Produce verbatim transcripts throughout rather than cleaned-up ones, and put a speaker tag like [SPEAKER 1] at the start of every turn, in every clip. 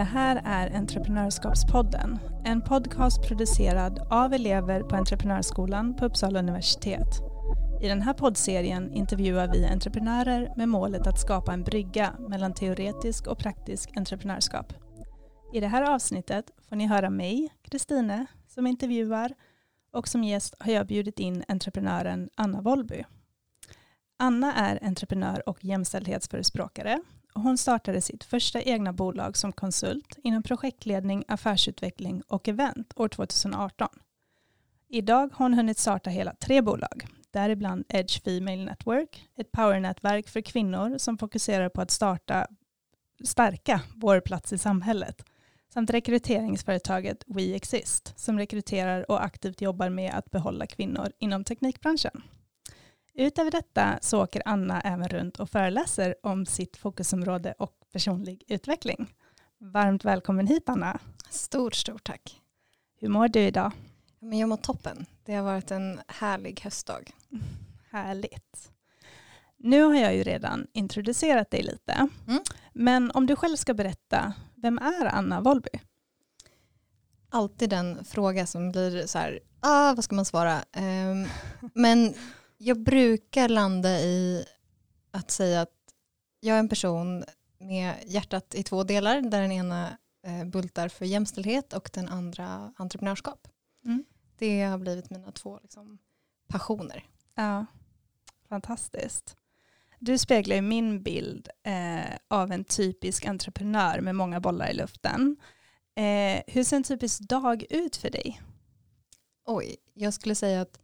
[SPEAKER 1] Det här är Entreprenörskapspodden, en podcast producerad av elever på Entreprenörsskolan på Uppsala universitet. I den här poddserien intervjuar vi entreprenörer med målet att skapa en brygga mellan teoretisk och praktisk entreprenörskap. I det här avsnittet får ni höra mig, Kristine, som intervjuar, och som gäst har jag bjudit in entreprenören Anna Wollby. Anna är entreprenör och jämställdhetsförespråkare. Och hon startade sitt första egna bolag som konsult inom projektledning, affärsutveckling och event år tjugoarton. Idag har hon hunnit starta hela tre bolag, däribland Edge Female Network, ett powernätverk för kvinnor som fokuserar på att starta, stärka vår plats i samhället, samt rekryteringsföretaget We Exist som rekryterar och aktivt jobbar med att behålla kvinnor inom teknikbranschen. Utöver detta så åker Anna även runt och föreläser om sitt fokusområde och personlig utveckling. Varmt välkommen hit, Anna.
[SPEAKER 2] Stort, stort tack.
[SPEAKER 1] Hur mår du idag?
[SPEAKER 2] Men jag mår toppen. Det har varit en härlig höstdag.
[SPEAKER 1] Härligt. Nu har jag ju redan introducerat dig lite. Mm. Men om du själv ska berätta, vem är Anna Wollby?
[SPEAKER 2] Alltid den fråga som blir så här, ah, vad ska man svara? Um, men... Jag brukar landa i att säga att jag är en person med hjärtat i två delar. Där den ena eh, bultar för jämställdhet och den andra entreprenörskap. Mm. Det har blivit mina två liksom, passioner.
[SPEAKER 1] Ja, fantastiskt. Du speglar ju min bild eh, av en typisk entreprenör med många bollar i luften. Eh, hur ser en typisk dag ut för dig?
[SPEAKER 2] Oj, jag skulle säga att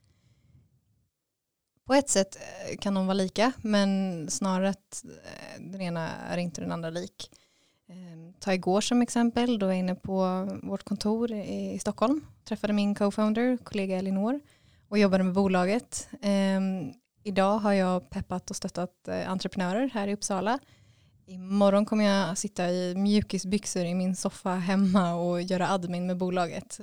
[SPEAKER 2] på ett sätt kan de vara lika, men snarare att den ena är inte den andra lik. Ta igår som exempel, då är jag inne på vårt kontor i Stockholm. Träffade min co-founder, kollega Elinor, och jobbade med bolaget. Idag har jag peppat och stöttat entreprenörer här i Uppsala. Imorgon kommer jag sitta i mjukisbyxor i min soffa hemma och göra admin med bolaget.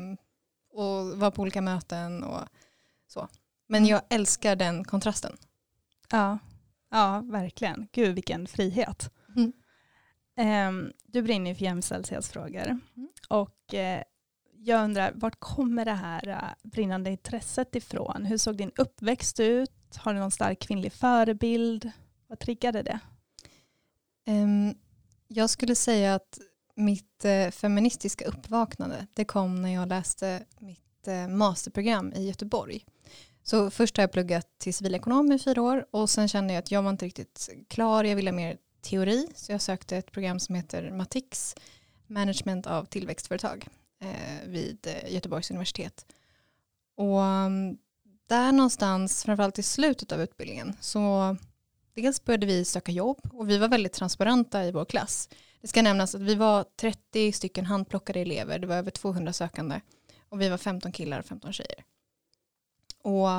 [SPEAKER 2] Och vara på olika möten och så. Men jag älskar den kontrasten.
[SPEAKER 1] Ja, ja verkligen. Gud, vilken frihet. Mm. Um, du brinner för jämställdhetsfrågor. Mm. Och uh, jag undrar, vart kommer det här uh, brinnande intresset ifrån? Hur såg din uppväxt ut? Har du någon stark kvinnlig förebild? Vad triggade det?
[SPEAKER 2] Um, jag skulle säga att mitt uh, feministiska uppvaknande, det kom när jag läste mitt uh, masterprogram i Göteborg. Så först har jag pluggat till civilekonom i fyra år och sen kände jag att jag var inte riktigt klar. Jag ville ha mer teori, så jag sökte ett program som heter Matix, Management av tillväxtföretag eh, vid eh, Göteborgs universitet. Och um, där någonstans, framförallt i slutet av utbildningen, så dels började vi söka jobb och vi var väldigt transparenta i vår klass. Det ska nämnas att vi var trettio stycken handplockade elever, det var över tvåhundra sökande och vi var femton killar och femton tjejer. Och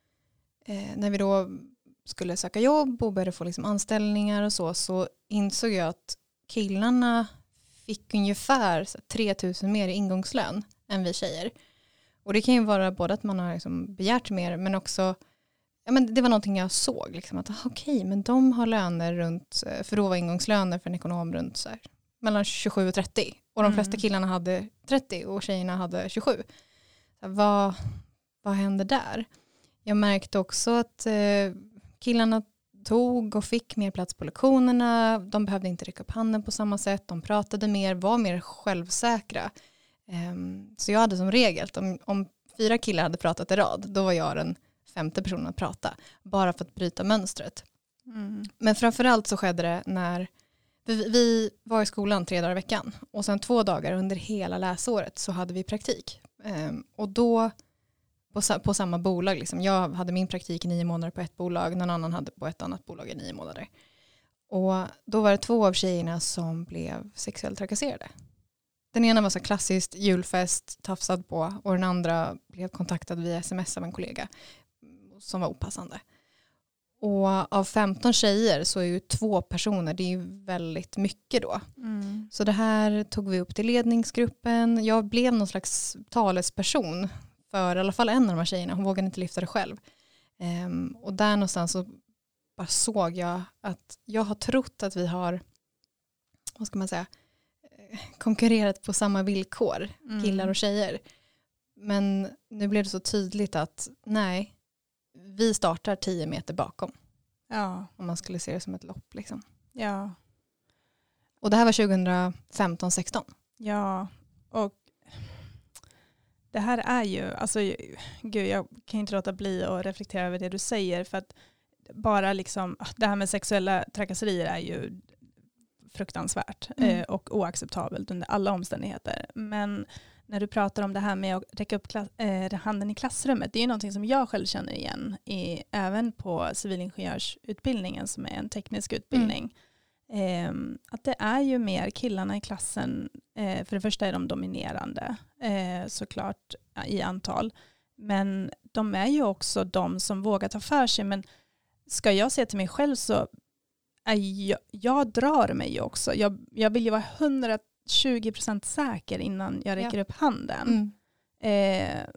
[SPEAKER 2] eh, när vi då skulle söka jobb och började få liksom anställningar och så, så insåg jag att killarna fick ungefär tre tusen mer i ingångslön än vi tjejer. Och det kan ju vara både att man har liksom begärt mer, men också, ja, men det var någonting jag såg. Liksom, att okej, okay, men de har löner runt, för då var ingångslöner för en ekonom runt så här, mellan tjugosju och trettio. Och de flesta killarna hade trettio och tjejerna hade tjugosju. Så vad... Vad hände där? Jag märkte också att eh, killarna tog och fick mer plats på lektionerna. De behövde inte räcka upp handen på samma sätt. De pratade mer, var mer självsäkra. Eh, så jag hade som regel att om, om fyra killar hade pratat i rad, då var jag den femte personen att prata. Bara för att bryta mönstret. Mm. Men framförallt så skedde det när vi, vi var i skolan tre dagar i veckan. Och sen två dagar under hela läsåret så hade vi praktik. Eh, och då... På, på samma bolag. Liksom. Jag hade min praktik i nio månader på ett bolag. Någon annan hade på ett annat bolag i nio månader. Och då var det två av tjejerna som blev sexuellt trakasserade. Den ena var så klassiskt julfest, tafsad på. Och den andra blev kontaktad via sms av en kollega som var opassande. Och av femton tjejer så är ju två personer, det är ju väldigt mycket då. Mm. Så det här tog vi upp till ledningsgruppen. Jag blev någon slags talesperson för i alla fall en av de här tjejerna. Hon vågade inte lyfta det själv. Um, och där någonstans så bara såg jag att jag har trott att vi har, vad ska man säga, konkurrerat på samma villkor,
[SPEAKER 1] Mm.
[SPEAKER 2] killar och tjejer. Men nu blev det så tydligt att nej, vi startar tio meter bakom.
[SPEAKER 1] Ja.
[SPEAKER 2] Om man skulle se det som ett lopp liksom.
[SPEAKER 1] Ja.
[SPEAKER 2] Och det här var tjugohundrafemton sexton.
[SPEAKER 1] Ja. Och det här är ju, alltså gud, jag kan inte låta bli att reflektera över det du säger, för att bara liksom, det här med sexuella trakasserier är ju fruktansvärt
[SPEAKER 2] Mm.
[SPEAKER 1] eh, och oacceptabelt under alla omständigheter. Men när du pratar om det här med att räcka upp klass, eh, handen i klassrummet, det är ju någonting som jag själv känner igen, i, även på civilingenjörsutbildningen som är en teknisk utbildning. Mm. Eh, att det är ju mer killarna i klassen, eh, för det första är de dominerande eh, såklart i antal, men de är ju också de som vågar ta för sig. Men ska jag se till mig själv så är jag, jag drar mig ju också. Jag, jag vill ju vara hundratjugo procent säker innan jag räcker
[SPEAKER 2] Ja.
[SPEAKER 1] upp handen.
[SPEAKER 2] Mm.
[SPEAKER 1] Eh,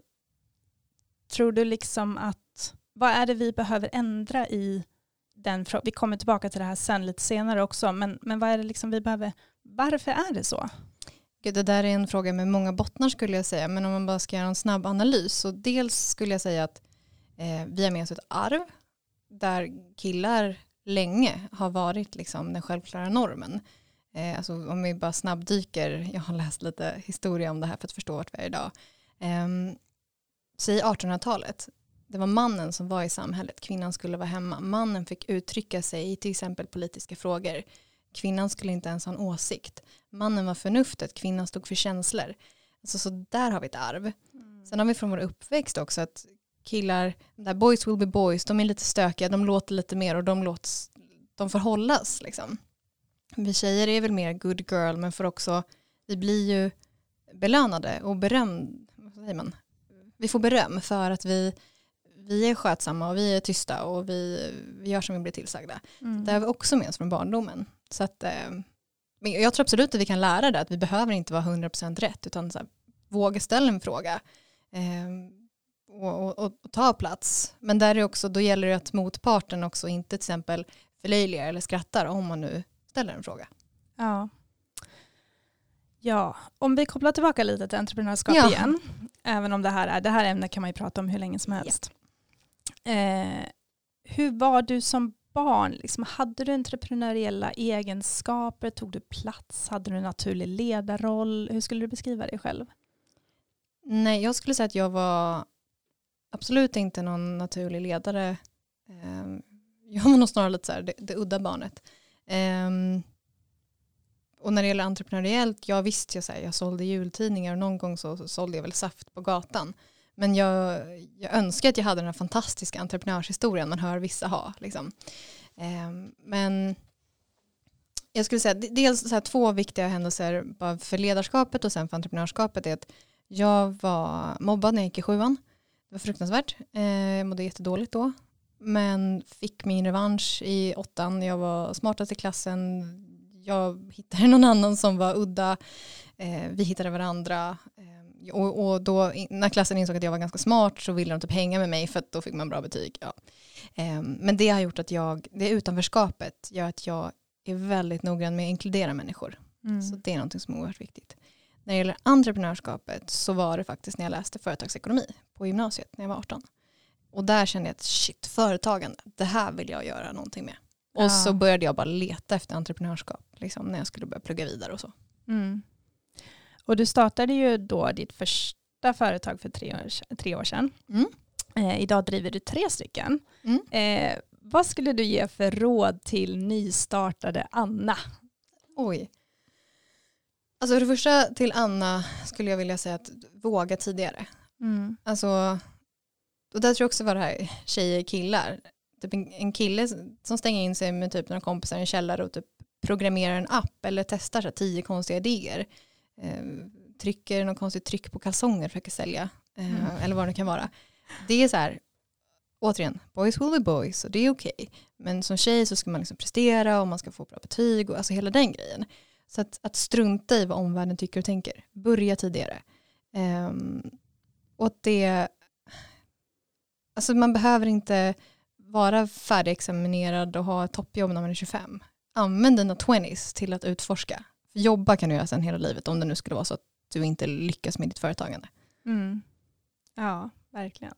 [SPEAKER 1] tror du liksom att, vad är det vi behöver ändra i den frågan? Vi kommer tillbaka till det här sen lite senare också, men, men vad är det liksom vi behöver, varför är det så?
[SPEAKER 2] Gud, det där är en fråga med många bottnar skulle jag säga, men om man bara ska göra en snabb analys, så dels skulle jag säga att eh, vi har med oss ett arv där killar länge har varit liksom den självklara normen. Eh, alltså om vi bara snabbdyker, jag har läst lite historia om det här för att förstå vart vi är idag. Eh, så i artonhundratalet, det var mannen som var i samhället, kvinnan skulle vara hemma. Mannen fick uttrycka sig i till exempel politiska frågor. Kvinnan skulle inte ens ha en åsikt. Mannen var förnuftet, kvinnan stod för känslor. Alltså, så där har vi ett arv. Mm. Sen har vi från vår uppväxt också att killar, där boys will be boys, de är lite stökiga, de låter lite mer och de, låter, de får hållas. Liksom. Vi tjejer är väl mer good girl, men för också, vi blir ju belönade och beröm, vad säger man? Vi får beröm för att vi, vi är skötsamma och vi är tysta och vi, vi gör som vi blir tillsagda. Mm. Det har vi också med oss från barndomen. Så att, eh, jag tror absolut att vi kan lära det, att vi behöver inte vara hundra procent rätt, utan så här, våga ställa en fråga. Eh, Och, och, och ta plats. Men där är också, då gäller det att motparten också inte till exempel förlöjligar eller skrattar om man nu ställer en fråga.
[SPEAKER 1] Ja. Ja, om vi kopplar tillbaka lite till entreprenörskap
[SPEAKER 2] ja.
[SPEAKER 1] igen. Även om det här är, det här ämnet kan man ju prata om hur länge som helst. Ja. Eh, hur var du som barn? Liksom, hade du entreprenöriella egenskaper? Tog du plats? Hade du en naturlig ledarroll? Hur skulle du beskriva dig själv?
[SPEAKER 2] Nej, jag skulle säga att jag var absolut inte någon naturlig ledare. Jag var nog snarare lite så här, det, det udda barnet. Och när det gäller entreprenöriellt, jag visste ju så här, jag sålde jultidningar och någon gång så, så sålde jag väl saft på gatan. Men jag, jag önskar att jag hade den här fantastiska entreprenörshistorien man hör vissa ha. Liksom. Men jag skulle säga, dels så här, två viktiga händelser bara för ledarskapet och sen för entreprenörskapet är att jag var mobbad när jag gick i sjuan. Det var fruktansvärt. Jag mådde jättedåligt då. Men fick min revansch i åttan. Jag var smartast i klassen. Jag hittade någon annan som var udda. Vi hittade varandra. Och, och då, när klassen insåg att jag var ganska smart så ville de typ hänga med mig för att då fick man bra betyg. Ja. Men det har gjort att jag, det utanförskapet gör att jag är väldigt noggrann med att inkludera människor. Mm. Så det är något som är oerhört viktigt. När det gäller entreprenörskapet så var det faktiskt när jag läste företagsekonomi på gymnasiet när jag var arton. Och där kände jag att shit, företagande, det här vill jag göra någonting med. Och ja. Så började jag bara leta efter entreprenörskap liksom, när jag skulle börja plugga vidare och så.
[SPEAKER 1] Mm. Och du startade ju då ditt första företag för tre år, tre år sedan. Mm. Eh, idag driver du tre stycken. Mm. Eh, vad skulle du ge för råd till nystartade Anna?
[SPEAKER 2] Oj. Alltså för det första till Anna skulle jag vilja säga att våga tidigare. Mm. Alltså, och där tror jag också var det här tjejer killar. Typ en, en kille som stänger in sig med typ några kompisar i en källare och typ programmerar en app eller testar så här, tio konstiga idéer. Eh, trycker någon konstigt tryck på kalsonger för att sälja. Eh, mm. Eller vad det kan vara. Det är så här, återigen, boys will be boys och det är okej. Okay. Men som tjej så ska man liksom prestera och man ska få bra betyg och alltså hela den grejen. Så att, att strunta i vad omvärlden tycker och tänker. Börja tidigare. Um, och att det... Alltså man behöver inte vara färdigexaminerad och ha ett toppjobb när man är tjugofem. Använd dina tjugo's till att utforska. jobba kan du göra sen hela livet om det nu skulle vara så att du inte lyckas med ditt företagande.
[SPEAKER 1] Mm. Ja, verkligen.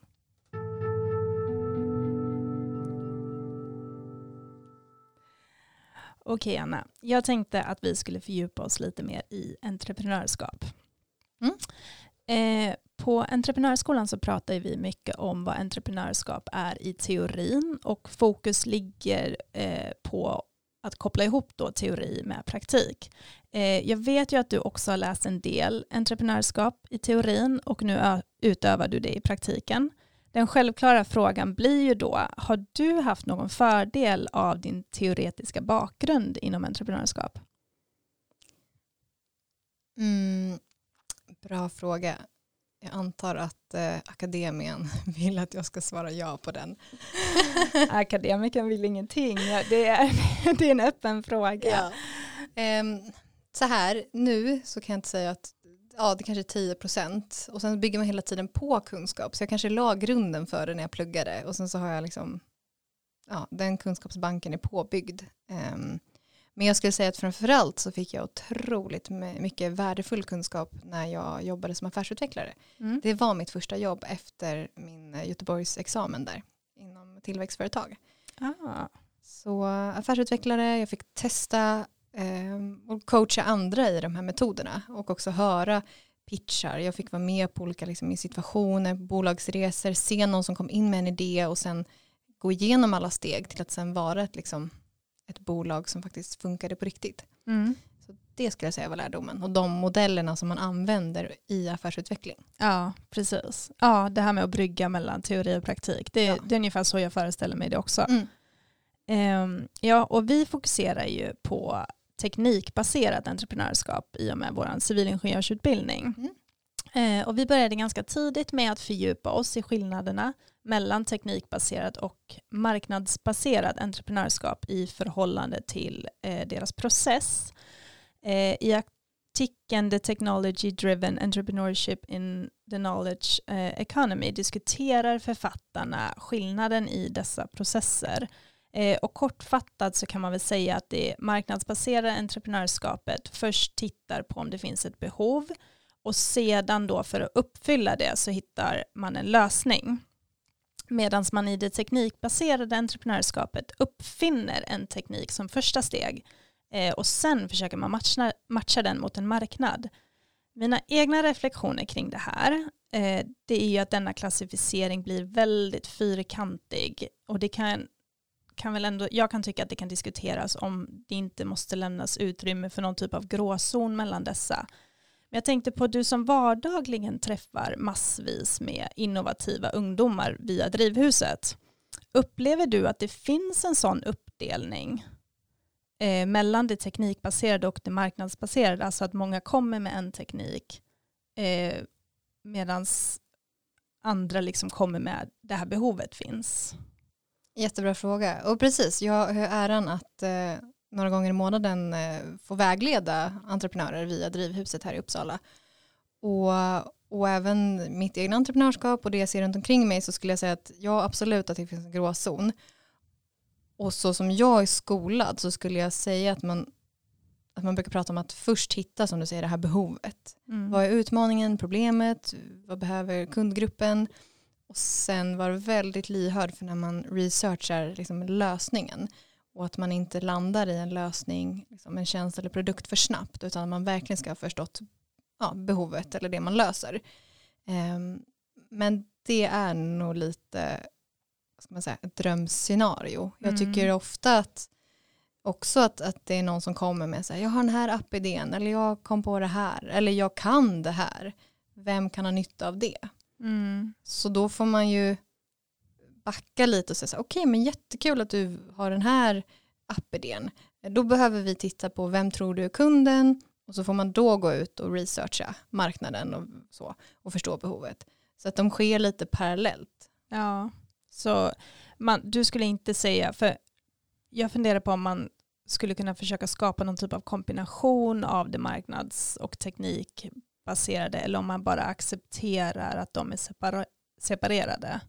[SPEAKER 1] Okej Anna, jag tänkte att vi skulle fördjupa oss lite mer i entreprenörskap.
[SPEAKER 2] Mm.
[SPEAKER 1] Eh, på Entreprenörskolan så pratar vi mycket om vad entreprenörskap är i teorin och fokus ligger eh, på att koppla ihop då teori med praktik. Eh, jag vet ju att du också har läst en del entreprenörskap i teorin och nu ö- utövar du det i praktiken. Den självklara frågan blir ju då, har du haft någon fördel av din teoretiska bakgrund inom entreprenörskap?
[SPEAKER 2] Mm, bra fråga. Jag antar att eh, akademien vill att jag ska svara ja på den.
[SPEAKER 1] Akademiken vill ingenting. Det är, det är en öppen fråga.
[SPEAKER 2] Ja. Um, så här, nu så kan jag inte säga att ja, det kanske är tio procent. Och sen bygger man hela tiden på kunskap. Så jag kanske la grunden för det när jag pluggade. Och sen så har jag liksom, ja, den kunskapsbanken är påbyggd. Um, men jag skulle säga att framförallt så fick jag otroligt mycket värdefull kunskap när jag jobbade som affärsutvecklare. Mm. Det var mitt första jobb efter min Göteborgs examen där inom tillväxtföretag.
[SPEAKER 1] Ah.
[SPEAKER 2] Så affärsutvecklare, jag fick testa eh, och coacha andra i de här metoderna och också höra pitchar. Jag fick vara med på olika liksom, i situationer, bolagsresor, se någon som kom in med en idé och sen gå igenom alla steg till att sen vara ett, liksom, ett bolag som faktiskt funkade på riktigt.
[SPEAKER 1] Mm.
[SPEAKER 2] Så det skulle jag säga var lärdomen. Och de modellerna som man använder i affärsutveckling.
[SPEAKER 1] Ja, precis. Ja, det här med att brygga mellan teori och praktik. Det, ja. det är ungefär så jag föreställer mig det också.
[SPEAKER 2] Mm.
[SPEAKER 1] Um, ja, och vi fokuserar ju på teknikbaserat entreprenörskap i och med vår civilingenjörsutbildning.
[SPEAKER 2] Mm.
[SPEAKER 1] Uh, och vi började ganska tidigt med att fördjupa oss i skillnaderna mellan teknikbaserad och marknadsbaserad entreprenörskap i förhållande till uh, deras process. Uh, I artikeln The Technology Driven Entrepreneurship in the Knowledge uh, Economy diskuterar författarna skillnaden i dessa processer. Eh, och kortfattat så kan man väl säga att det marknadsbaserade entreprenörskapet först tittar på om det finns ett behov och sedan då för att uppfylla det så hittar man en lösning. Medan man i det teknikbaserade entreprenörskapet uppfinner en teknik som första steg eh, och sen försöker man matcha, matcha den mot en marknad. Mina egna reflektioner kring det här eh, det är ju att denna klassificering blir väldigt fyrkantig och det kan kan väl ändå, jag kan tycka att det kan diskuteras om det inte måste lämnas utrymme för någon typ av gråzon mellan dessa. Men jag tänkte på du som vardagligen träffar massvis med innovativa ungdomar via Drivhuset. Upplever du att det finns en sån uppdelning eh, mellan det teknikbaserade och det marknadsbaserade? Alltså att många kommer med en teknik eh, medan andra liksom kommer med det här behovet finns.
[SPEAKER 2] Jättebra fråga. Och precis, jag har äran att eh, några gånger i månaden eh, få vägleda entreprenörer via Drivhuset här i Uppsala. Och, och även mitt egna entreprenörskap och det jag ser runt omkring mig så skulle jag säga att ja, absolut att det finns en gråzon. Och så som jag är skolad så skulle jag säga att man, att man brukar prata om att först hitta, som du säger, det här behovet. Mm. Vad är utmaningen, problemet, vad behöver kundgruppen? Och sen var väldigt lyhörd för när man researchar liksom lösningen. Och att man inte landar i en lösning, liksom en tjänst eller produkt för snabbt. Utan man verkligen ska ha förstått ja, behovet eller det man löser. Um, men det är nog lite vad ska man säga, ett drömscenario. Mm. Jag tycker ofta att också att, att det är någon som kommer med så här, jag har den här appidén. Eller jag kom på det här. Eller jag kan det här. Vem kan ha nytta av det?
[SPEAKER 1] Mm.
[SPEAKER 2] Så då får man ju backa lite och säga okej, okay, men jättekul att du har den här appidén. Då behöver vi titta på vem tror du är kunden och så får man då gå ut och researcha marknaden och så och förstå behovet. Så att de sker lite parallellt.
[SPEAKER 1] Ja, så man, du skulle inte säga, för jag funderar på om man skulle kunna försöka skapa någon typ av kombination av det marknads- och teknik baserade eller om man bara accepterar att de är separa- separerade?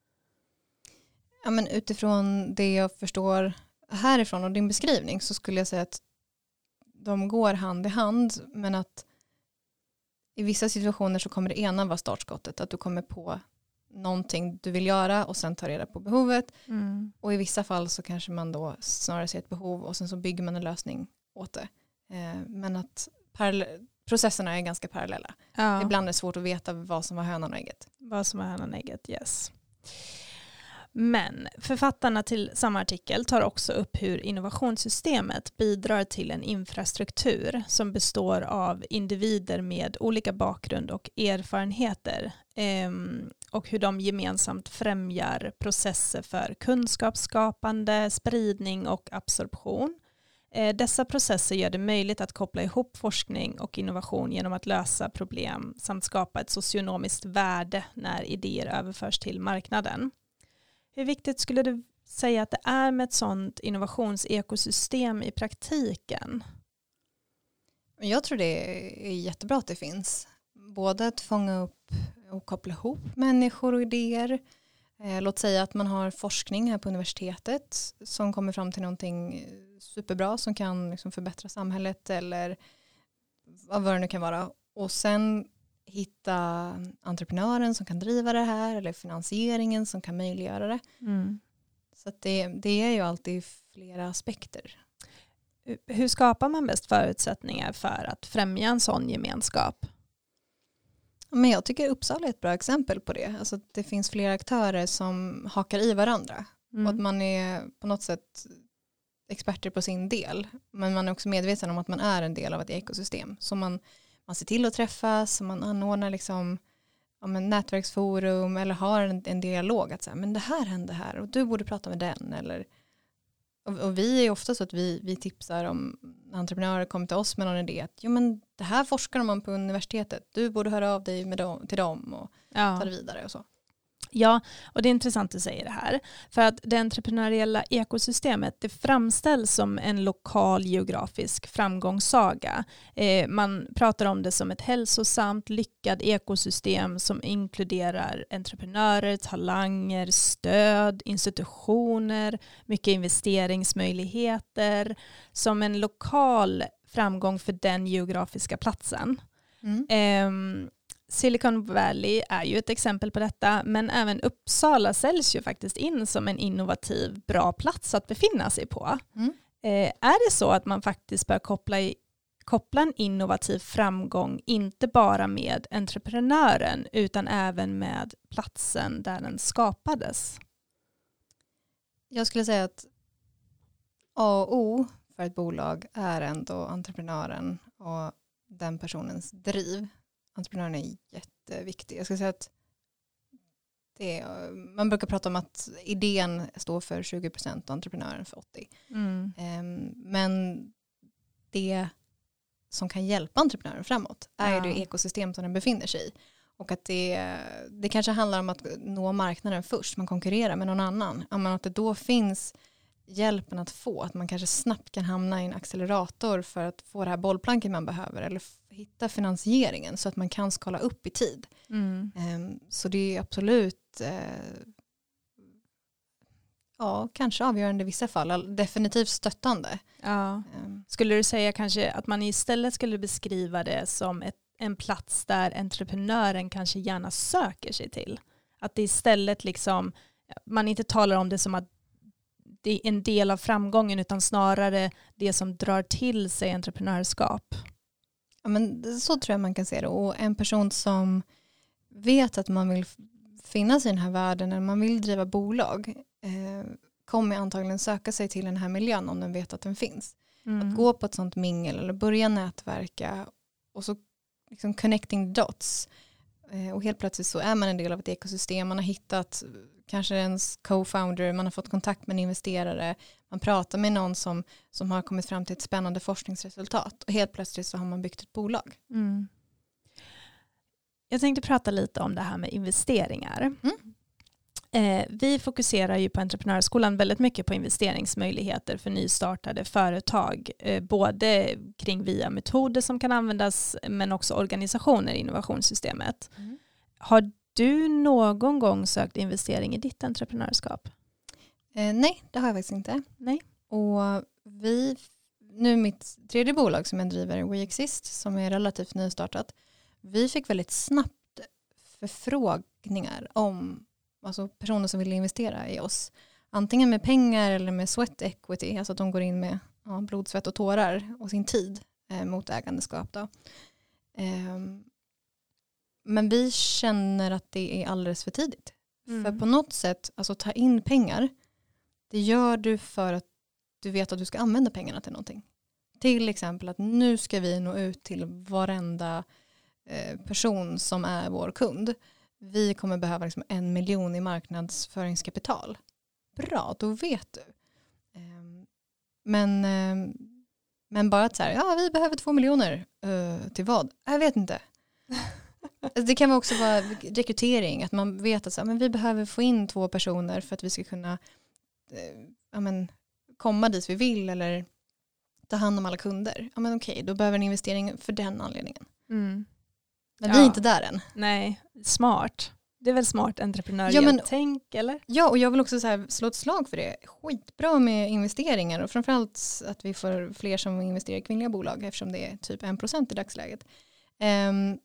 [SPEAKER 2] Ja, men utifrån det jag förstår härifrån och din beskrivning så skulle jag säga att de går hand i hand, men att i vissa situationer så kommer det ena vara startskottet, att du kommer på någonting du vill göra och sen tar reda på behovet.
[SPEAKER 1] Mm.
[SPEAKER 2] Och i vissa fall så kanske man då snarare ser ett behov och sen så bygger man en lösning åt det. Eh, men att parallell- processerna är ganska parallella.
[SPEAKER 1] Ja.
[SPEAKER 2] Ibland är det svårt att veta vad som var hönan och ägget.
[SPEAKER 1] Vad som är hönan och ägget, yes. Men författarna till samma artikel tar också upp hur innovationssystemet bidrar till en infrastruktur som består av individer med olika bakgrund och erfarenheter eh, och hur de gemensamt främjar processer för kunskapsskapande, spridning och absorption. Eh, dessa processer gör det möjligt att koppla ihop forskning och innovation genom att lösa problem samt skapa ett socionomiskt värde när idéer överförs till marknaden. Hur viktigt skulle du säga att det är med ett sådant innovationsekosystem i praktiken?
[SPEAKER 2] Jag tror det är jättebra att det finns. Både att fånga upp och koppla ihop människor och idéer. Eh, låt säga att man har forskning här på universitetet som kommer fram till någonting superbra som kan liksom förbättra samhället eller vad det nu kan vara. Och sen hitta entreprenören som kan driva det här eller finansieringen som kan möjliggöra det. Mm. Så att det, det är ju alltid flera aspekter.
[SPEAKER 1] Hur skapar man bäst förutsättningar för att främja en sån gemenskap?
[SPEAKER 2] Men jag tycker Uppsala är ett bra exempel på det. Alltså det finns flera aktörer som hakar i varandra. Mm. Och att man är på något sätt experter på sin del. Men man är också medveten om att man är en del av ett ekosystem. Så man Man ser till att träffas, man anordnar liksom, ja, men nätverksforum eller har en, en dialog att säga, men det här hände här och du borde prata med den. Eller, och, och vi är ofta så att vi, vi tipsar om entreprenörer kommer till oss med någon idé att jo, men det här forskar man på universitetet, du borde höra av dig med dem, till dem och ja. ta det vidare och så.
[SPEAKER 1] Ja, och det är intressant att säga det här. För att det entreprenöriella ekosystemet det framställs som en lokal geografisk framgångssaga. Eh, man pratar om det som ett hälsosamt, lyckat ekosystem som inkluderar entreprenörer, talanger, stöd, institutioner, mycket investeringsmöjligheter. Som en lokal framgång för den geografiska platsen. Mm. Eh, Silicon Valley är ju ett exempel på detta, men även Uppsala säljs ju faktiskt in som en innovativ, bra plats att befinna sig på. Mm. Eh, är det så att man faktiskt bör koppla, i, koppla en innovativ framgång inte bara med entreprenören utan även med platsen där den skapades?
[SPEAKER 2] Jag skulle säga att A och O för ett bolag är ändå entreprenören och den personens driv. Entreprenören är jätteviktig. Jag ska säga att det är, man brukar prata om att idén står för tjugo procent och entreprenören för åttio procent. Mm. Um, men det som kan hjälpa entreprenören framåt är ja. det ekosystem som den befinner sig i. Och att det, det kanske handlar om att nå marknaden först. Man konkurrerar med någon annan. Men att det då finns hjälpen att få. Att man kanske snabbt kan hamna i en accelerator för att få det här bollplanket man behöver. Eller hitta finansieringen så att man kan skala upp i tid. Mm. Um, så det är absolut uh, ja, kanske avgörande i vissa fall. Definitivt stöttande.
[SPEAKER 1] Ja. Um. Skulle du säga kanske att man istället skulle beskriva det som ett, en plats där entreprenören kanske gärna söker sig till? Att det istället liksom, man inte talar om det som att det är en del av framgången utan snarare det som drar till sig entreprenörskap.
[SPEAKER 2] Ja, men så tror jag man kan se det. Och en person som vet att man vill finnas i den här världen eller man vill driva bolag eh, kommer antagligen söka sig till den här miljön om den vet att den finns. Mm. Att gå på ett sånt mingel eller börja nätverka och så liksom connecting the dots. Eh, och helt plötsligt så är man en del av ett ekosystem. Man har hittat kanske ens co-founder, man har fått kontakt med en investerare, man pratar med någon som, som har kommit fram till ett spännande forskningsresultat och helt plötsligt så har man byggt ett bolag. Mm.
[SPEAKER 1] Jag tänkte prata lite om det här med investeringar. Mm. Eh, vi fokuserar ju på Entreprenörsskolan väldigt mycket på investeringsmöjligheter för nystartade företag, eh, både kring via metoder som kan användas men också organisationer i innovationssystemet. Mm. Har du någon gång sökt investering i ditt entreprenörskap?
[SPEAKER 2] Eh, nej, det har jag faktiskt inte.
[SPEAKER 1] Nej.
[SPEAKER 2] Och vi, nu mitt tredje bolag som jag driver, WeExist, som är relativt nystartat. Vi fick väldigt snabbt förfrågningar om alltså personer som vill investera i oss. Antingen med pengar eller med sweat equity, alltså att de går in med ja, blod, svett och tårar och sin tid eh, mot ägandeskap. Då. Eh, men vi känner att det är alldeles för tidigt. Mm. För på något sätt, alltså ta in pengar, det gör du för att du vet att du ska använda pengarna till någonting. Till exempel att nu ska vi nå ut till varenda eh, person som är vår kund. Vi kommer behöva liksom en miljon i marknadsföringskapital. Bra, då vet du. Um, men, um, men bara att så här, ja vi behöver två miljoner. Uh, till vad? Jag vet inte. Det kan också vara rekrytering. Att man vet att så här, men vi behöver få in två personer för att vi ska kunna uh, ja, men, komma dit vi vill. Eller ta hand om alla kunder. Ja men okej, då behöver en investering för den anledningen. Mm. Men ja. Vi är inte där än.
[SPEAKER 1] Nej, smart. Det är väl smart entreprenöriellt ja, tänk, eller?
[SPEAKER 2] Ja, och jag vill också så här slå ett slag för det. Skitbra med investeringar och framförallt att vi får fler som investerar i kvinnliga bolag eftersom det är typ en procent i dagsläget. Um,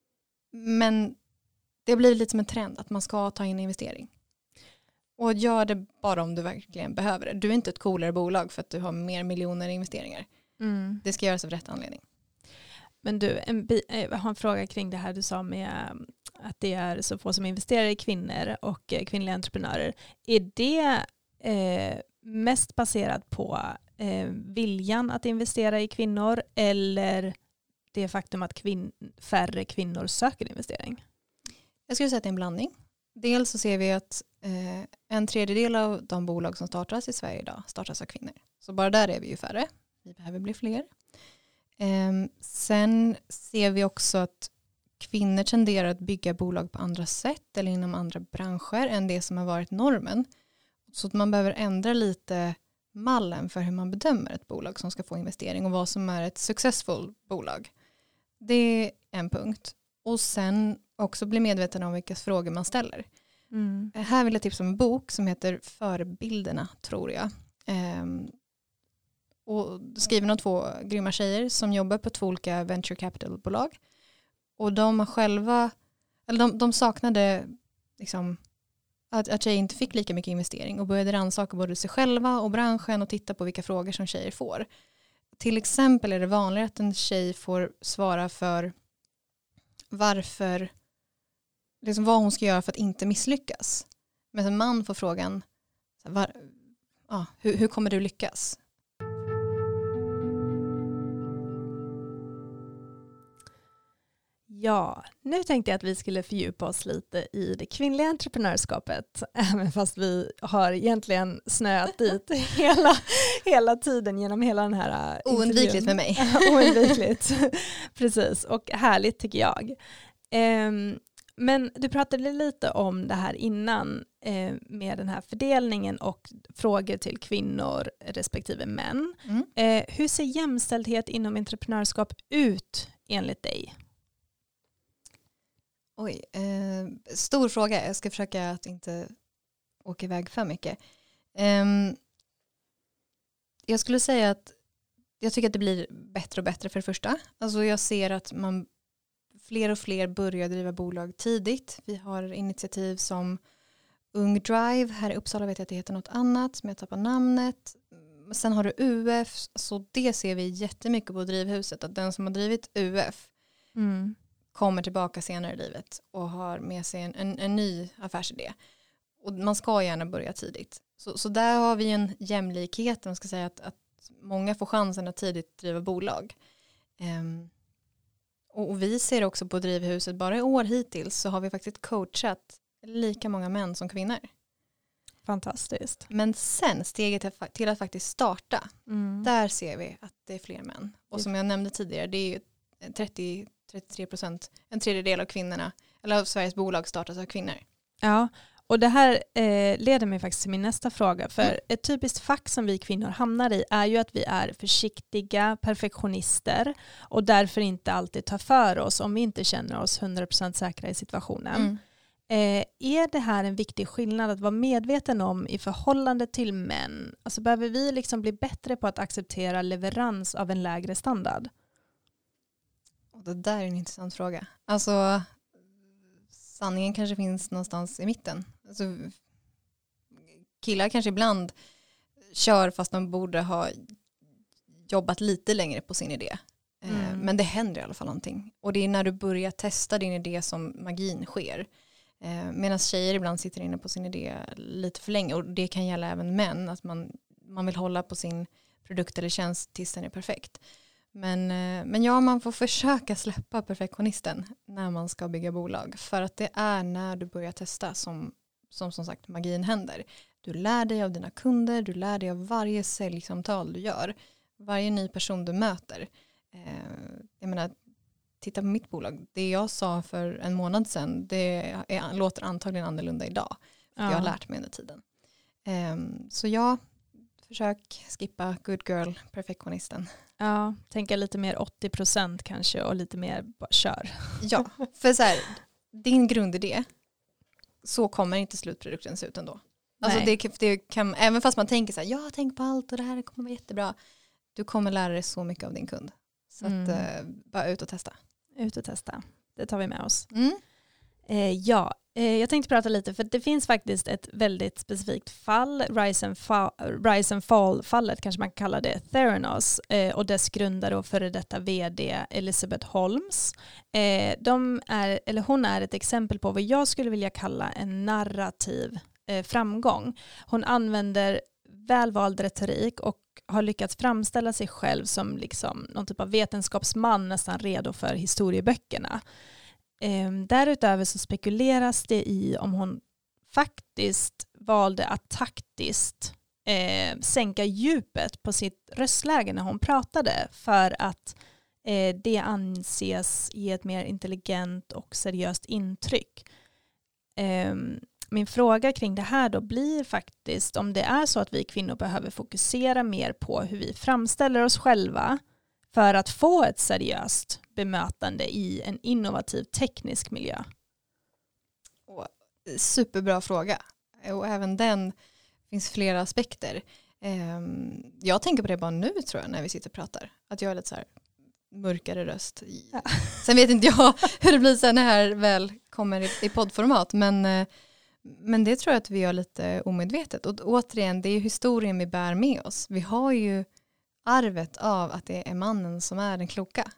[SPEAKER 2] men det blir lite som en trend att man ska ta in investering. Och gör det bara om du verkligen behöver det. Du är inte ett coolare bolag för att du har mer miljoner investeringar. Mm. Det ska göras av rätt anledning.
[SPEAKER 1] Men du, en bi- jag har en fråga kring det här du sa med att det är så få som investerar i kvinnor och kvinnliga entreprenörer. Är det eh, mest baserat på eh, viljan att investera i kvinnor eller det faktum att kvin- färre kvinnor söker investering?
[SPEAKER 2] Jag skulle säga att det är en blandning. Dels så ser vi att eh, en tredjedel av de bolag som startas i Sverige idag startas av kvinnor. Så bara där är vi ju färre. Vi behöver bli fler. Um, sen ser vi också att kvinnor tenderar att bygga bolag på andra sätt eller inom andra branscher än det som har varit normen. Så att man behöver ändra lite mallen för hur man bedömer ett bolag som ska få investering och vad som är ett successful bolag. Det är en punkt. Och sen också bli medveten om vilka frågor man ställer. Mm. Här vill jag tipsa om en bok som heter Förebilderna, tror jag. Um, Och skriven av två grymma tjejer som jobbar på två olika venture capital-bolag. Och de har själva, eller de, de saknade liksom, att, att tjejer inte fick lika mycket investering och började rannsaka både sig själva och branschen och titta på vilka frågor som tjejer får. Till exempel är det vanligare att en tjej får svara för varför, liksom vad hon ska göra för att inte misslyckas. Men en man får frågan, var, ja, hur, hur kommer du lyckas?
[SPEAKER 1] Ja, nu tänkte jag att vi skulle fördjupa oss lite i det kvinnliga entreprenörskapet. Även fast vi har egentligen snöat dit hela, hela tiden genom hela den här
[SPEAKER 2] oundvikligt med mig.
[SPEAKER 1] Oundvikligt, precis. Och härligt tycker jag. Um, men du pratade lite om det här innan eh, med den här fördelningen och frågor till kvinnor respektive män. Mm. Eh, hur ser jämställdhet inom entreprenörskap ut enligt dig?
[SPEAKER 2] Oj, eh, stor fråga. Jag ska försöka att inte åka iväg för mycket. Eh, jag skulle säga att jag tycker att det blir bättre och bättre för det första. Alltså jag ser att man fler och fler börjar driva bolag tidigt. Vi har initiativ som Ung Drive. Här i Uppsala vet jag att det heter något annat, men jag tappar namnet. Sen har du U F, så det ser vi jättemycket på Drivhuset. Att den som har drivit U F mm. kommer tillbaka senare i livet och har med sig en, en, en ny affärsidé. Och man ska gärna börja tidigt. Så, så där har vi en jämlikhet. Man ska säga att, att många får chansen att tidigt driva bolag. Um, och, och vi ser också på Drivhuset, bara i år hittills så har vi faktiskt coachat lika många män som kvinnor.
[SPEAKER 1] Fantastiskt.
[SPEAKER 2] Men sen steget till att faktiskt starta, mm. där ser vi att det är fler män. Och som jag nämnde tidigare, det är ju trettio till trettiotre procent, en tredjedel av kvinnorna, eller av Sveriges bolag startas av kvinnor.
[SPEAKER 1] Ja, och det här eh, leder mig faktiskt till min nästa fråga. För mm. ett typiskt fack som vi kvinnor hamnar i är ju att vi är försiktiga perfektionister och därför inte alltid tar för oss om vi inte känner oss hundra procent säkra i situationen. Eh, är det här en viktig skillnad att vara medveten om i förhållande till män? Alltså behöver vi liksom bli bättre på att acceptera leverans av en lägre standard?
[SPEAKER 2] Och det där är en intressant fråga. Alltså sanningen kanske finns någonstans i mitten. Alltså, killar kanske ibland kör fast de borde ha jobbat lite längre på sin idé. Mm. Men det händer i alla fall någonting. Och det är när du börjar testa din idé som magin sker. Medan tjejer ibland sitter inne på sin idé lite för länge. Och det kan gälla även män. Att man, man vill hålla på sin produkt eller tjänst tills den är perfekt. Men, men ja, man får försöka släppa perfektionisten när man ska bygga bolag. För att det är när du börjar testa som som, som sagt magin händer. Du lär dig av dina kunder, du lär dig av varje säljsamtal du gör. Varje ny person du möter. Eh, jag menar, titta på mitt bolag. Det jag sa för en månad sedan, det är, låter antagligen annorlunda idag. För ja. Jag har lärt mig under tiden. Eh, så ja, försök skippa good girl, perfektionisten.
[SPEAKER 1] Ja, tänka lite mer åttio procent kanske och lite mer bara kör.
[SPEAKER 2] Ja, för så här, din grundidé, så kommer inte slutprodukten se ut ändå. Alltså det, det kan, även fast man tänker så här, ja, tänk på allt och det här kommer vara jättebra. Du kommer lära dig så mycket av din kund. Så mm. att, eh, bara ut och testa.
[SPEAKER 1] Ut och testa. Det tar vi med oss.
[SPEAKER 2] Mm.
[SPEAKER 1] Eh, ja, eh, jag tänkte prata lite för det finns faktiskt ett väldigt specifikt fall. Rise and, fa- Rise and Fall-fallet kanske man kallar det. Theranos eh, och dess grundare och före detta vd Elizabeth Holmes. Eh, de är, eller hon är ett exempel på vad jag skulle vilja kalla en narrativ eh, framgång. Hon använder välvald retorik och har lyckats framställa sig själv som liksom någon typ av vetenskapsman nästan redo för historieböckerna. Eh, därutöver så spekuleras det i om hon faktiskt valde att taktiskt eh, sänka djupet på sitt röstläge när hon pratade för att eh, det anses ge ett mer intelligent och seriöst intryck. Eh, min fråga kring det här då blir faktiskt om det är så att vi kvinnor behöver fokusera mer på hur vi framställer oss själva för att få ett seriöst bemötande i en innovativ teknisk miljö.
[SPEAKER 2] Och, superbra fråga. Och även den finns flera aspekter. Jag tänker på det bara nu tror jag när vi sitter och pratar. Att jag är lite så här mörkare röst. Ja. Sen vet inte jag hur det blir sen när det här väl kommer i, i poddformat. Men, men det tror jag att vi gör lite omedvetet. Och återigen, det är historien vi bär med oss. Vi har ju arvet av att det är mannen som är den kloka.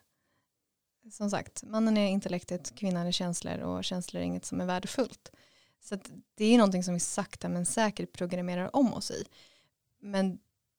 [SPEAKER 2] Som sagt, mannen är intellektet, kvinnan är känslor och känslor är inget som är värdefullt. Så att det är någonting som vi sakta men säkert programmerar om oss i. Men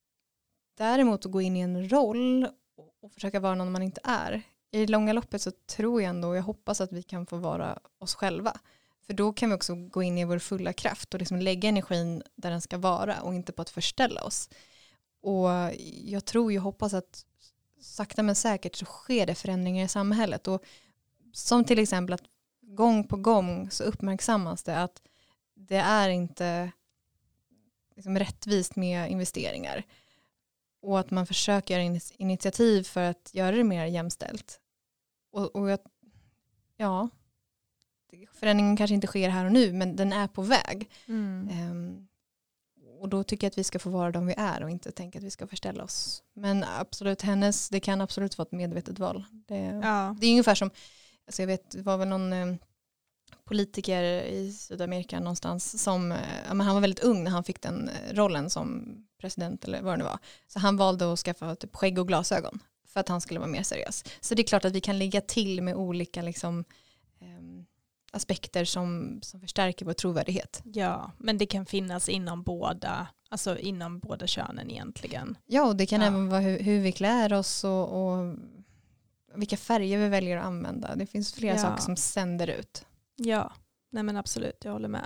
[SPEAKER 2] däremot att gå in i en roll och försöka vara någon man inte är. I det långa loppet så tror jag ändå, och jag hoppas att vi kan få vara oss själva. För då kan vi också gå in i vår fulla kraft och liksom lägga energin där den ska vara och inte på att förställa oss. Och jag tror och hoppas att sakta men säkert så sker det förändringar i samhället. Och som till exempel att gång på gång så uppmärksammas det att det är inte liksom rättvist med investeringar. Och att man försöker göra initiativ för att göra det mer jämställt. Och, och jag, ja, förändringen kanske inte sker här och nu, men den är på väg.
[SPEAKER 1] Mm.
[SPEAKER 2] Um, och då tycker jag att vi ska få vara de vi är och inte tänka att vi ska förställa oss. Men absolut, hennes, det kan absolut vara ett medvetet val. Det,
[SPEAKER 1] ja.
[SPEAKER 2] det är ungefär som, alltså jag vet, det var väl någon eh, politiker i Sydamerika någonstans som, eh, ja, men han var väldigt ung när han fick den rollen som president eller vad det nu var. Så han valde att skaffa typ skägg och glasögon för att han skulle vara mer seriös. Så det är klart att vi kan ligga till med olika liksom, eh, aspekter som, som förstärker vår trovärdighet.
[SPEAKER 1] Ja, men det kan finnas inom båda, alltså inom båda könen egentligen.
[SPEAKER 2] Ja, och det kan
[SPEAKER 1] ja.
[SPEAKER 2] även vara hur, hur vi klär oss och, och vilka färger vi väljer att använda. Det finns flera
[SPEAKER 1] ja.
[SPEAKER 2] saker som sänder ut.
[SPEAKER 1] Ja, nej men absolut, jag håller med.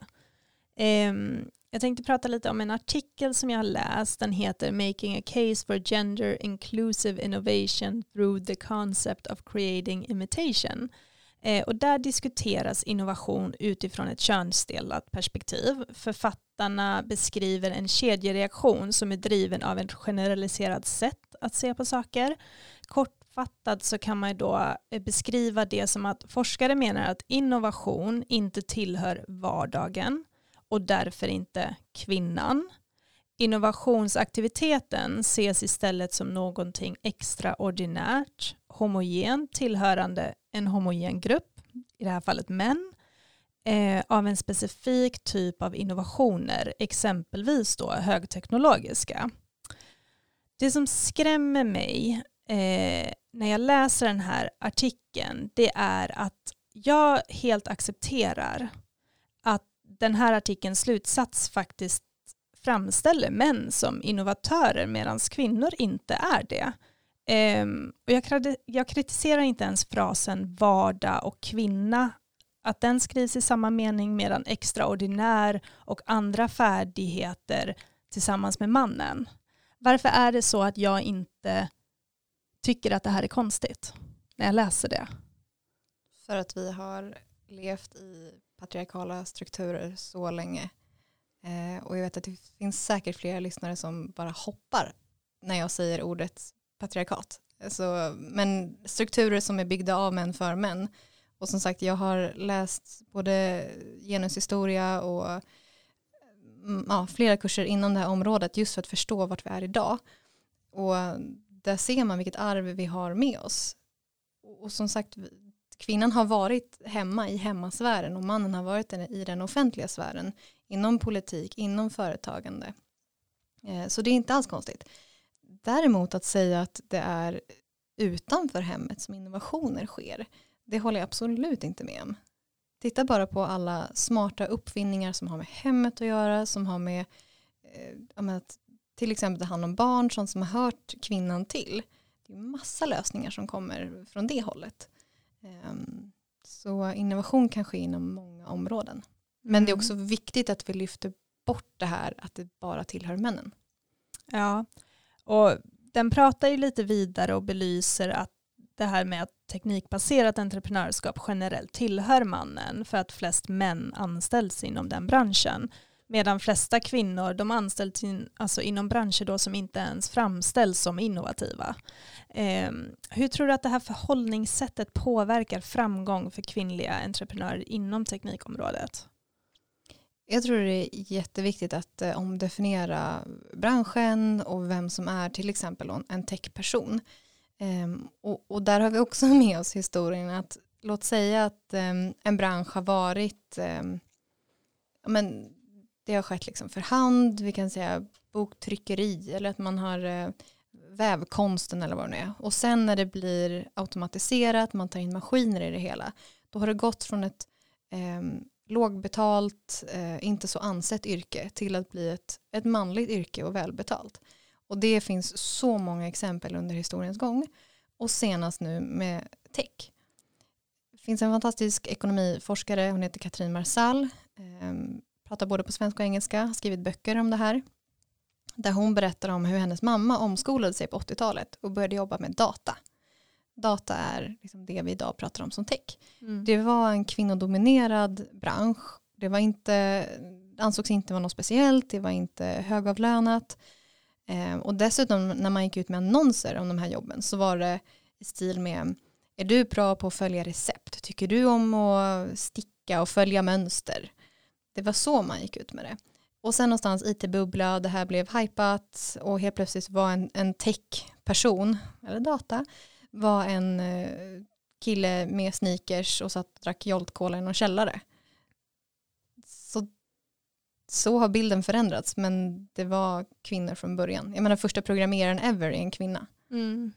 [SPEAKER 1] Um, jag tänkte prata lite om en artikel som jag har läst. Den heter Making a Case for Gender Inclusive Innovation Through the Concept of Creating Imitation. Eh, och där diskuteras innovation utifrån ett könsdelat perspektiv. Författarna beskriver en kedjereaktion som är driven av ett generaliserat sätt att se på saker. Kort kortfattat så kan man då beskriva det som att forskare menar att innovation inte tillhör vardagen och därför inte kvinnan. Innovationsaktiviteten ses istället som någonting extraordinärt, homogent tillhörande en homogen grupp, i det här fallet män, eh, av en specifik typ av innovationer, exempelvis då högteknologiska. Det som skrämmer mig eh, när jag läser den här artikeln, det är att jag helt accepterar att den här artikelns slutsats faktiskt framställer män som innovatörer medan kvinnor inte är det. Um, och jag, jag kritiserar inte ens frasen vardag och kvinna, att den skrivs i samma mening medan extraordinär och andra färdigheter tillsammans med mannen. Varför är det så att jag inte tycker att det här är konstigt när jag läser det?
[SPEAKER 2] För att vi har levt i patriarkala strukturer så länge. Eh, och jag vet att det finns säkert flera lyssnare som bara hoppar när jag säger ordet patriarkat. Så, men strukturer som är byggda av män för män. Och som sagt, jag har läst både genushistoria och ja, flera kurser inom det här området just för att förstå vart vi är idag. Och där ser man vilket arv vi har med oss. Och som sagt, kvinnan har varit hemma i hemmasfären och mannen har varit i den offentliga sfären. Inom politik, inom företagande. Så det är inte alls konstigt. Däremot att säga att det är utanför hemmet som innovationer sker, det håller jag absolut inte med om. Titta bara på alla smarta uppfinningar som har med hemmet att göra, som har med, eh, med att till exempel ta hand om barn, sånt som har hört kvinnan till. Det är massa lösningar som kommer från det hållet. Um, så innovation kan ske inom många områden. Men mm. det är också viktigt att vi lyfter bort det här att det bara tillhör männen.
[SPEAKER 1] Ja, och den pratar ju lite vidare och belyser att det här med att teknikbaserat entreprenörskap generellt tillhör mannen för att flest män anställs inom den branschen. Medan flesta kvinnor de anställs in, alltså inom branscher då som inte ens framställs som innovativa. Eh, hur tror du att det här förhållningssättet påverkar framgång för kvinnliga entreprenörer inom teknikområdet?
[SPEAKER 2] Jag tror det är jätteviktigt att eh, omdefiniera branschen och vem som är till exempel en techperson. Um, och, och där har vi också med oss historien att låt säga att um, en bransch har varit um, ja, men det har skett liksom för hand, vi kan säga boktryckeri eller att man har uh, vävkonsten eller vad det är. Och sen när det blir automatiserat, man tar in maskiner i det hela, då har det gått från ett um, lågbetalt, uh, inte så ansett yrke till att bli ett, ett manligt yrke och välbetalt. Och det finns så många exempel under historiens gång. Och senast nu med tech. Det finns en fantastisk ekonomiforskare, hon heter Katrin Marsall. Eh, pratar både på svenska och engelska, har skrivit böcker om det här. Där hon berättar om hur hennes mamma omskolade sig på åttiotalet och började jobba med data. Data är liksom det vi idag pratar om som tech. Mm. Det var en kvinnodominerad bransch. Det var inte, ansågs inte vara något speciellt, det var inte högavlönat. Eh, och dessutom när man gick ut med annonser om de här jobben så var det i stil med, är du bra på att följa recept? Tycker du om att sticka och följa mönster? Det var så man gick ut med det. Och sen någonstans I T-bubbla, det här blev hypat och helt plötsligt var en, en tech-person, eller data, var en eh, kille med sneakers och satt och drack Jolt-cola i någon källare. Så Så har bilden förändrats, men det var kvinnor från början. Jag menar, första programmeraren ever är en kvinna. Mm.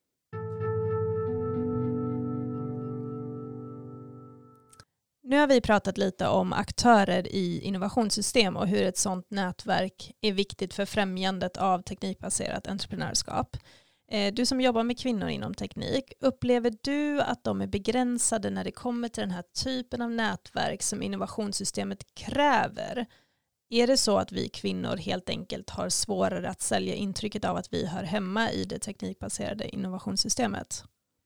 [SPEAKER 1] Nu har vi pratat lite om aktörer i innovationssystem och hur ett sådant nätverk är viktigt för främjandet av teknikbaserat entreprenörskap. Du som jobbar med kvinnor inom teknik, upplever du att de är begränsade när det kommer till den här typen av nätverk som innovationssystemet kräver? Är det så att vi kvinnor helt enkelt har svårare att sälja intrycket av att vi hör hemma i det teknikbaserade innovationssystemet?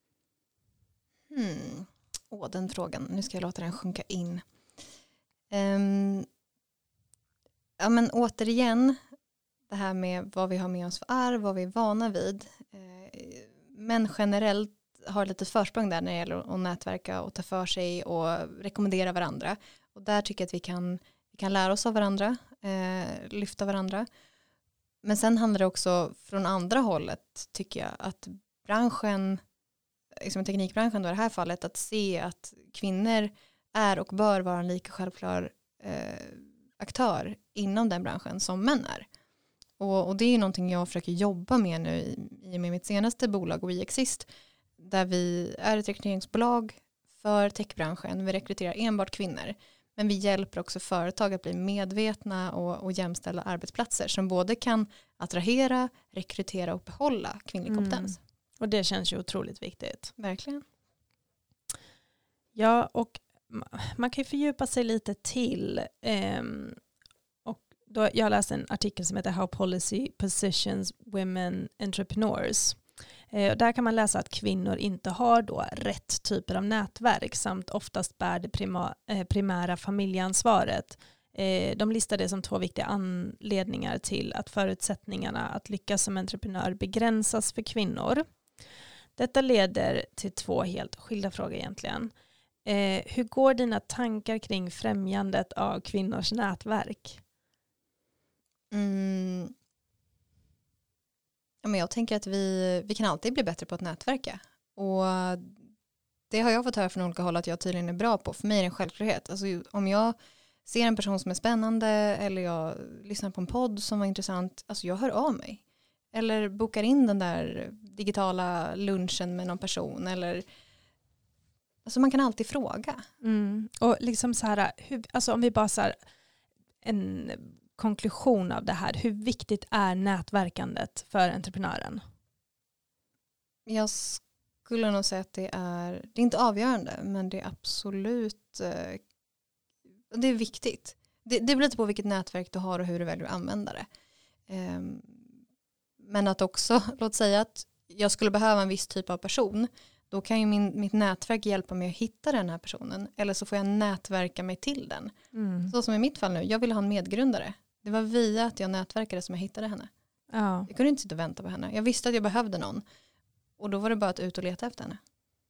[SPEAKER 2] Hmm. Åh, den frågan. Nu ska jag låta den sjunka in. Um, ja, men återigen, det här med vad vi har med oss för arv, vad vi är vana vid. Uh, män generellt har lite försprång där när det gäller att nätverka och ta för sig och rekommendera varandra. Och där tycker jag att vi kan, vi kan lära oss av varandra, eh, lyfta varandra. Men sen handlar det också från andra hållet, tycker jag, att branschen, liksom teknikbranschen då i det här fallet, att se att kvinnor är och bör vara en lika självklar eh, aktör inom den branschen som män är. Och, och det är någonting jag försöker jobba med nu i, i med mitt senaste bolag WeExist, där vi är ett rekryteringsbolag för techbranschen. Vi rekryterar enbart kvinnor, men vi hjälper också företag att bli medvetna och, och jämställa arbetsplatser som både kan attrahera, rekrytera och behålla kvinnlig kompetens.
[SPEAKER 1] Mm. Och det känns ju otroligt viktigt.
[SPEAKER 2] Verkligen.
[SPEAKER 1] Ja, och man kan ju fördjupa sig lite till. Um, och då, jag läste en artikel som heter How Policy Positions Women Entrepreneurs. Uh, där kan man läsa att kvinnor inte har då rätt typer av nätverk samt oftast bär det prima, eh, primära familjeansvaret. Eh, de listar det som två viktiga anledningar till att förutsättningarna att lyckas som entreprenör begränsas för kvinnor. Detta leder till två helt skilda frågor egentligen. Eh, hur går dina tankar kring främjandet av kvinnors nätverk?
[SPEAKER 2] Mm. Ja, men jag tänker att vi, vi kan alltid bli bättre på att nätverka. Och det har jag fått höra från olika håll att jag tydligen är bra på. För mig är det en självklarhet. Alltså, om jag ser en person som är spännande eller jag lyssnar på en podd som var intressant, alltså jag hör av mig. Eller bokar in den där digitala lunchen med någon person. Eller, alltså man kan alltid fråga.
[SPEAKER 1] Mm. Och liksom så här, hur, alltså om vi bara så här, en konklusion av det här. Hur viktigt är nätverkandet för entreprenören?
[SPEAKER 2] Jag skulle nog säga att det är, det är inte avgörande, men det är absolut, det är viktigt. Det, det beror lite på vilket nätverk du har och hur du väljer att använda det. Um, Men att också, låt säga att jag skulle behöva en viss typ av person. Då kan ju min, mitt nätverk hjälpa mig att hitta den här personen. Eller så får jag nätverka mig till den. Mm. Så som i mitt fall nu, jag ville ha en medgrundare. Det var via att jag nätverkade som jag hittade henne. Ja. Jag kunde inte sitta och vänta på henne. Jag visste att jag behövde någon. Och då var det bara att ut och leta efter henne.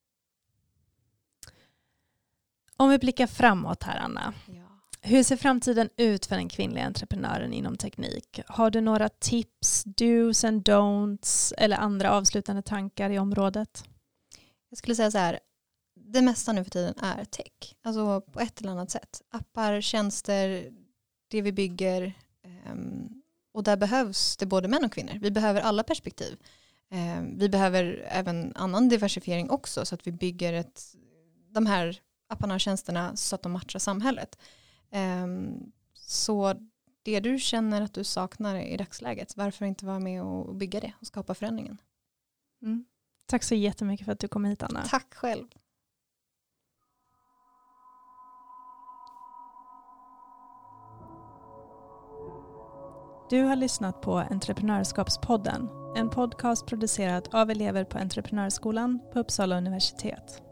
[SPEAKER 1] Om vi blickar framåt här, Anna.
[SPEAKER 2] Ja.
[SPEAKER 1] Hur ser framtiden ut för den kvinnliga entreprenören inom teknik? Har du några tips, do's and don'ts eller andra avslutande tankar i området?
[SPEAKER 2] Jag skulle säga så här, det mesta nu för tiden är tech. Alltså på ett eller annat sätt. Appar, tjänster, det vi bygger. Um, och där behövs det både män och kvinnor. Vi behöver alla perspektiv. Um, vi behöver även annan diversifiering också så att vi bygger ett, de här apparna och tjänsterna så att de matchar samhället. Um, så det du känner att du saknar i dagsläget, varför inte vara med och bygga det och skapa förändringen?
[SPEAKER 1] Mm. Tack så jättemycket för att du kom hit, Anna.
[SPEAKER 2] Tack själv.
[SPEAKER 1] Du har lyssnat på Entreprenörskapspodden, en podcast producerad av elever på Entreprenörsskolan på Uppsala universitet.